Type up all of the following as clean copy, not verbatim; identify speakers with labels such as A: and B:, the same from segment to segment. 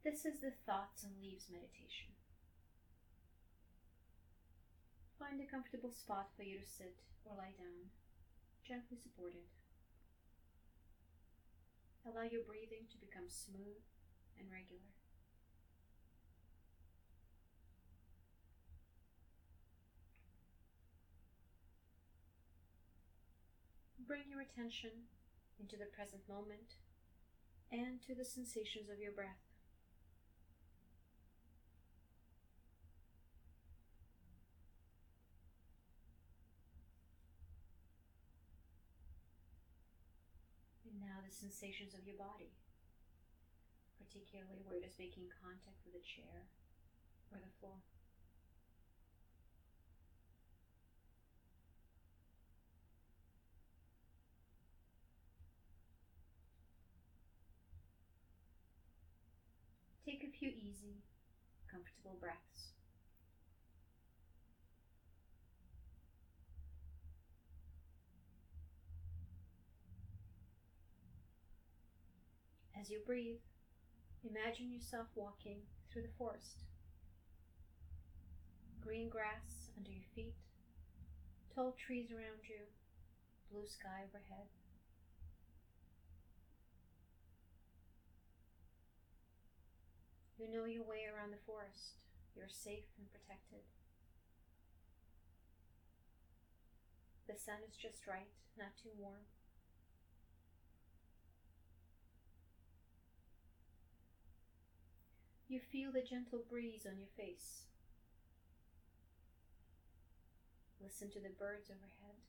A: This is the Thoughts and Leaves meditation. Find a comfortable spot for you to sit or lie down, gently supported. Allow your breathing to become smooth and regular. Bring your attention into the present moment and to the sensations of your breath. And now the sensations of your body, particularly where it is making contact with the chair or the floor. Take a few easy, comfortable breaths. As you breathe, imagine yourself walking through the forest. Green grass under your feet, tall trees around you, blue sky overhead. You know your way around the forest. You're safe and protected. The sun is just right, not too warm. You feel the gentle breeze on your face. Listen to the birds overhead.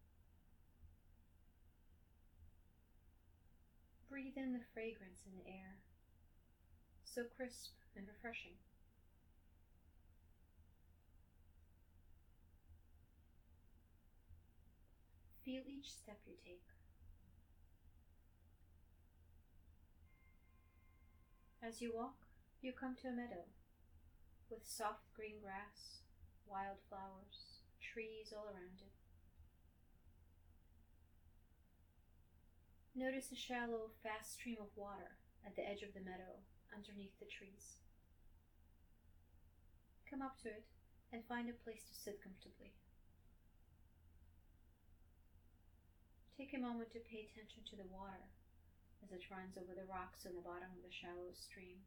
A: Breathe in the fragrance in the air, so crisp and refreshing. Feel each step you take. As you walk, you come to a meadow with soft green grass, wildflowers, trees all around it. Notice a shallow, fast stream of water at the edge of the meadow underneath the trees. Come up to it and find a place to sit comfortably. Take a moment to pay attention to the water as it runs over the rocks on the bottom of the shallow stream.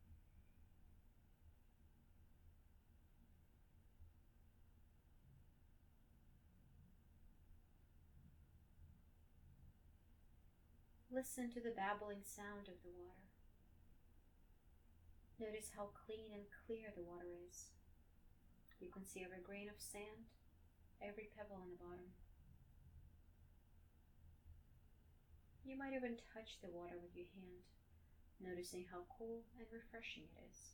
A: Listen to the babbling sound of the water. Notice how clean and clear the water is. You can see every grain of sand, every pebble on the bottom. You might even touch the water with your hand, noticing how cool and refreshing it is.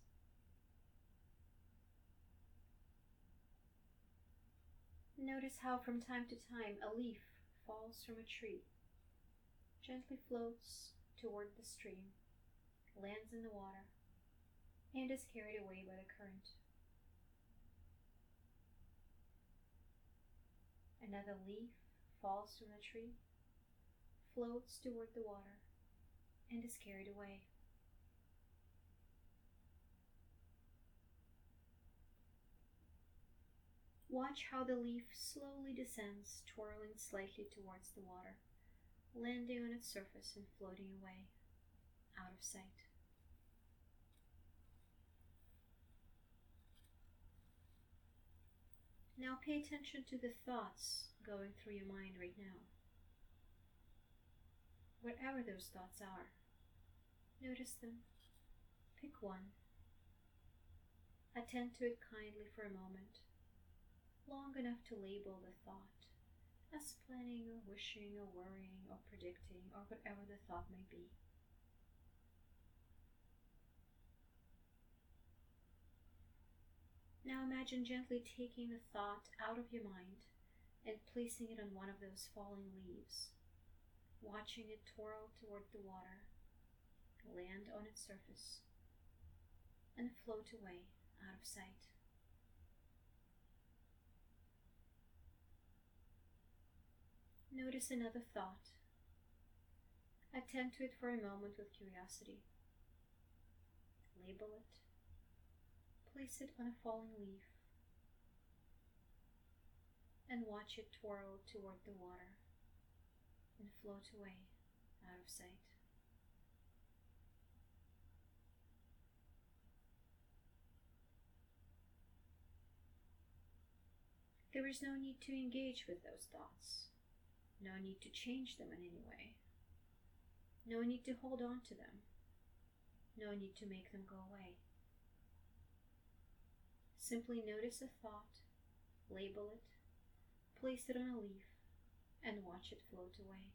A: Notice how from time to time a leaf falls from a tree, gently floats toward the stream, lands in the water, and is carried away by the current. Another leaf falls from the tree, floats toward the water, and is carried away. Watch how the leaf slowly descends, twirling slightly towards the water, landing on its surface and floating away, out of sight. Now pay attention to the thoughts going through your mind right now. Whatever those thoughts are, notice them. Pick one. Attend to it kindly for a moment, long enough to label the thought as planning or wishing or worrying or predicting or whatever the thought may be. Now imagine gently taking the thought out of your mind and placing it on one of those falling leaves, watching it twirl toward the water, land on its surface, and float away out of sight. Notice another thought. Attend to it for a moment with curiosity. Label it. Place it on a falling leaf and watch it twirl toward the water and float away out of sight. There is no need to engage with those thoughts, no need to change them in any way, no need to hold on to them, no need to make them go away. Simply notice a thought, label it, place it on a leaf, and watch it float away.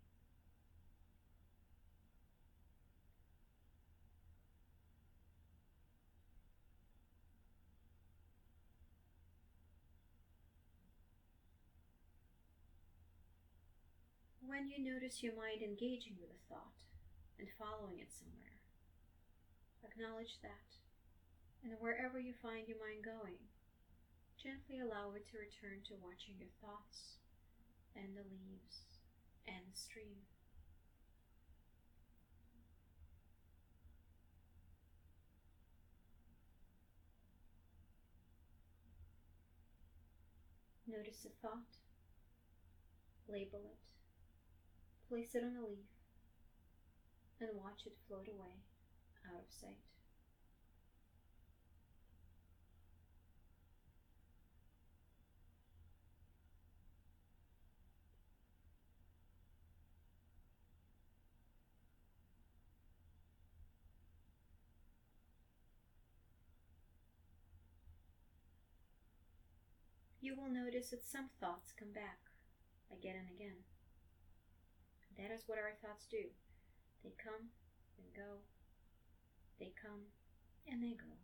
A: When you notice your mind engaging with a thought and following it somewhere, acknowledge that, and wherever you find your mind going, gently allow it to return to watching your thoughts and the leaves and the stream. Notice a thought, label it, place it on a leaf, and watch it float away out of sight. You will notice that some thoughts come back again and again. That is what our thoughts do. They come and go. They come and they go.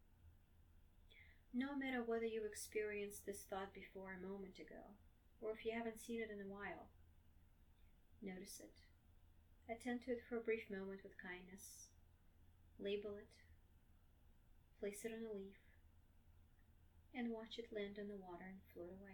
A: No matter whether you experienced this thought before a moment ago, or if you haven't seen it in a while, notice it. Attend to it for a brief moment with kindness. Label it. Place it on a leaf. And watch it land on the water and float away.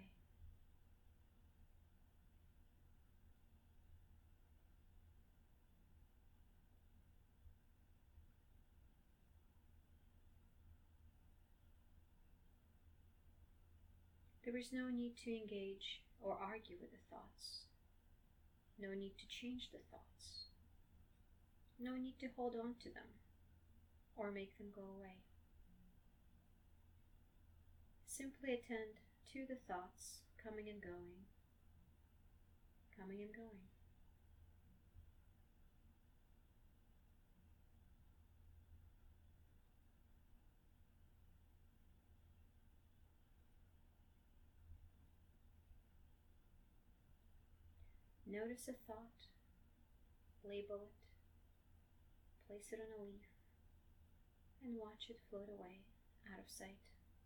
A: There is no need to engage or argue with the thoughts. No need to change the thoughts. No need to hold on to them or make them go away. Simply attend to the thoughts coming and going, coming and going. Notice a thought, label it, place it on a leaf, and watch it float away out of sight.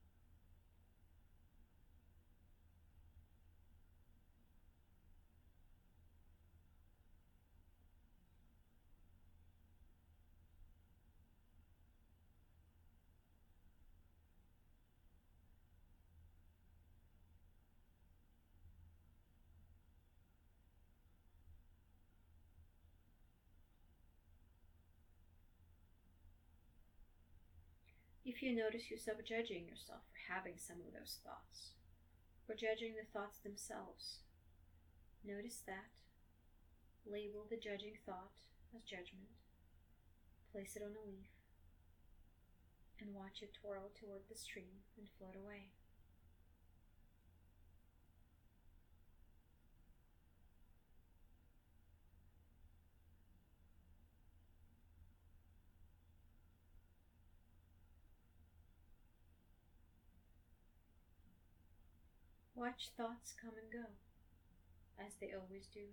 A: If you notice yourself judging yourself for having some of those thoughts, or judging the thoughts themselves, notice that, label the judging thought as judgment, place it on a leaf, and watch it twirl toward the stream and float away. Watch thoughts come and go, as they always do.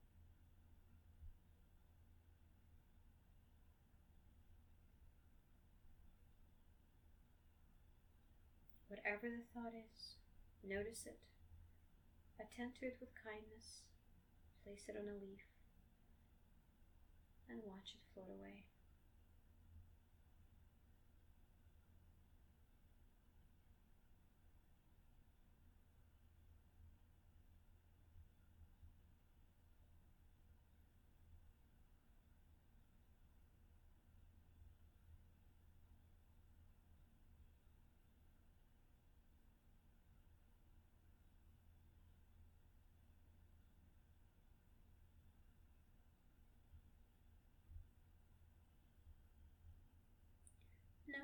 A: Whatever the thought is, notice it, attend to it with kindness, place it on a leaf, and watch it float away.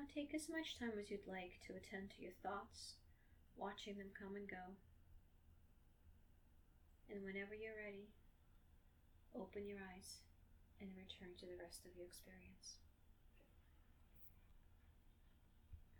A: Now take as much time as you'd like to attend to your thoughts, watching them come and go. And whenever you're ready, open your eyes and return to the rest of your experience.